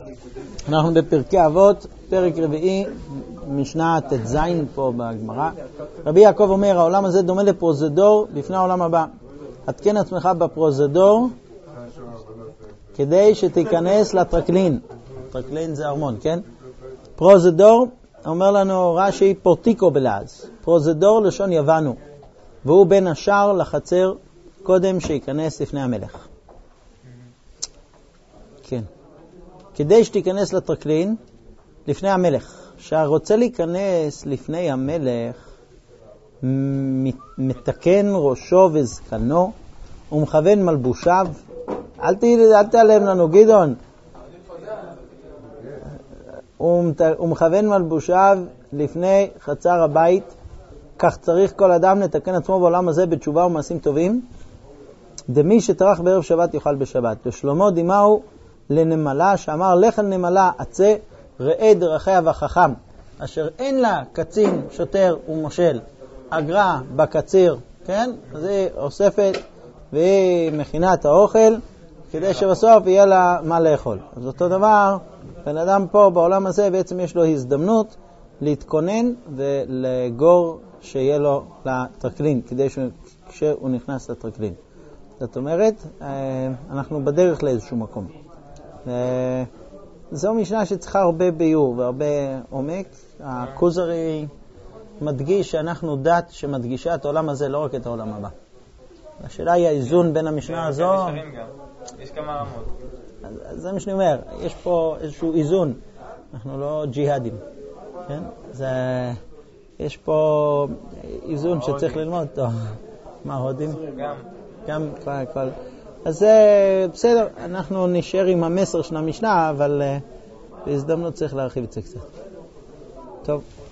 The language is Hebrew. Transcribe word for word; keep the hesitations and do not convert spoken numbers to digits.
אנחנו בפרקי אבות, פרק רביעי, משנה תז פה בגמרא. רבי יעקב אומר, העולם הזה דומה לפרוזדור בפני העולם הבא. התקן עצמך בפרוזדור כדי שתיכנס לטרקלין. טרקלין זה ארמון, כן? פרוזדור, אומר לנו רש"י, פורטיקו בלעז. פרוזדור לשון יוונו, והוא בין השאר לחצר קודם שיכנס לפני המלך. כן. כדי שתיכנס לטרקלין לפני המלך. שהרוצה להיכנס לפני המלך מתקן ראשו וזקנו ומכוון מלבושיו. אל תעלם לנו גדעון. הוא מכוון מלבושיו לפני חצר הבית. כך צריך כל אדם לתקן עצמו בעולם הזה בתשובה ומעשים טובים. דמי שטרח בערב שבת יאכל בשבת. ושלמה דימהו לנמלה שאמר לך נמלה עצה ראה דרכיה וחכם אשר אין לה קצין שוטר ומושל אגרה בקציר, כן? אז היא אוספת והיא מכינה את האוכל כדי שבסוף יהיה לה מה לאכול. אז אותו דבר, בן אדם פה בעולם הזה בעצם יש לו הזדמנות להתכונן ולגור שיהיה לו לטרקלין כדי שהוא נכנס לטרקלין. זאת אומרת, אנחנו בדרך לאיזשהו מקום. זו משנה שצריכה הרבה ביור והרבה עומק. הכוזרי מדגיש שאנחנו דת שמדגישה את העולם הזה, לא רק את העולם הבא. השאלה היא האיזון בין המשנה הזו. יש כמה רמות. זה מה שאני אומר, יש פה איזשהו איזון. אנחנו לא ג'יהאדים. כן? זה, יש פה איזון שצריך ללמוד אותו. מה הודים? גם. גם כל, כל. אז זה בסדר, אנחנו נשאר עם המסר של המשנה, אבל בהזדמנות צריך להרחיב את זה קצת. טוב.